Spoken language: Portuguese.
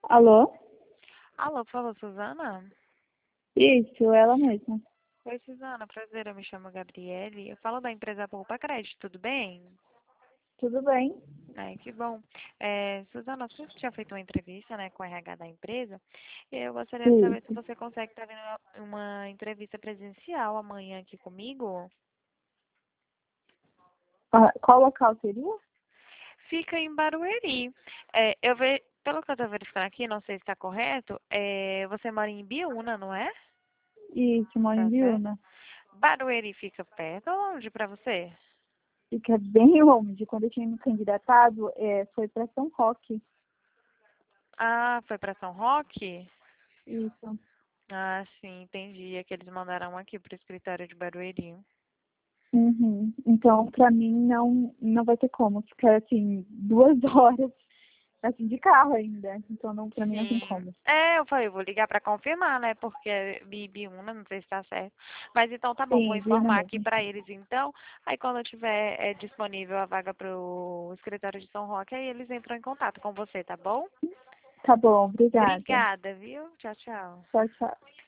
Alô? Alô, falou, Suzana? Isso, ela mesma. Oi, Suzana, prazer, eu me chamo Gabriele. Eu falo da empresa Poupa Crédito, tudo bem? Tudo bem? Ai, que bom. Suzana, você tinha feito uma entrevista, né, com o RH da empresa. E eu gostaria de saber se Isso. você consegue estar vindo uma entrevista presencial amanhã aqui comigo. Ah, qual local seria? Fica em Barueri. Pelo que eu estou verificando aqui, não sei se está correto, você mora em Biúna, não é? Isso, moro em Tá certo? Biúna. Barueri fica perto ou longe para você? Fica bem longe. Quando eu tinha me candidatado, foi para São Roque. Ah, foi para São Roque? Isso. Ah, sim, entendi. É que eles mandaram aqui pro escritório de Barueri. Uhum. Então, para mim, não vai ter como. Ficar, assim, 2 horas, assim, de carro ainda. Então, não, para mim, não tem Sim. como. Eu falei, vou ligar para confirmar, né? Porque Bibiúna, não sei se tá certo. Mas então tá bom, vou Sim, Biúna informar aqui mesmo. para eles então. Aí quando eu tiver disponível a vaga pro escritório de São Roque, aí eles entram em contato com você, tá bom? Tá bom, obrigada. Obrigada, viu? Tchau, tchau. Tchau, tchau.